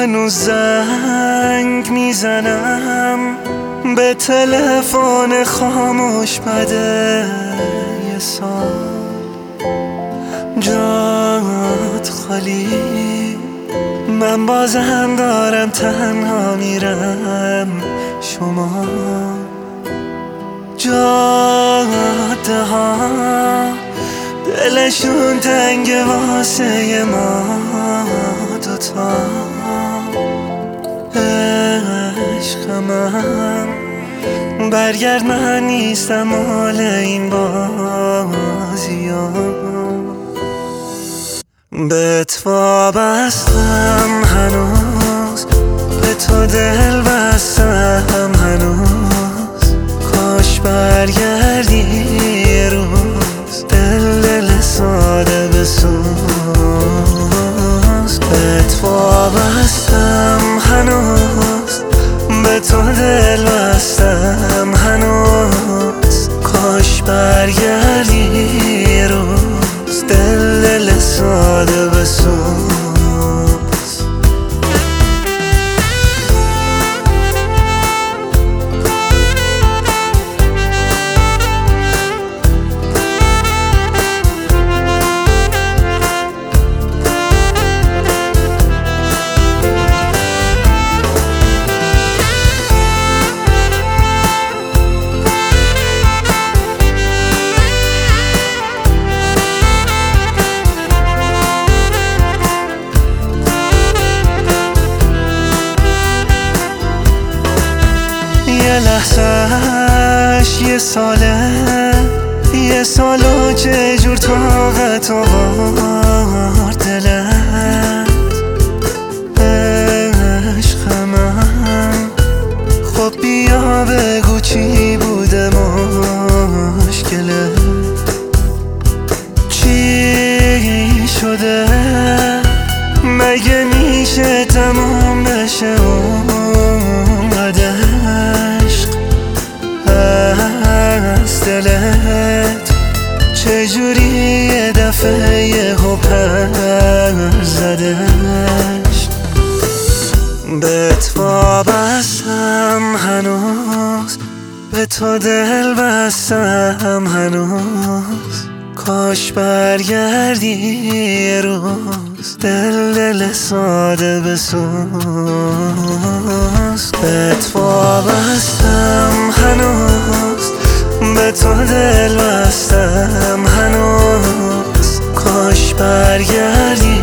هنوز زنگ میزنم به تلفن خاموش بده یه سال جات خالی، من بازم دارم تنها میرم. شما جاده ها دلشون تنگ واسه ما دوتا. عشق من برگرد، من نیستم مال این بازی ها. بهت وابستم هنوز، به تو دل بستم هنوز. کاش برگردی یه روز، دل ساده بسوز. بهت وابستم هنوز، به تو دل بستم هنوز. کاش برگردی یه روز، دل ساده بسوز. یه لحظهش یه ساله، یه سال و چه جور طاقت آورد دلت. عشق من خب بیا بگو چی بوده مشکلت، چی شده؟ مگه میشه تمام بشه اونقدر عشق از دلت؟ چجوری یه دفعه یهو پر زدش؟ بهت وابستم هنوز، به تو دل بستم هنوز. کاش برگردی یه روز، دل ساده بسوز. بهت وابستم هنوز، به تو دل بستم هنوز. کاش برگردی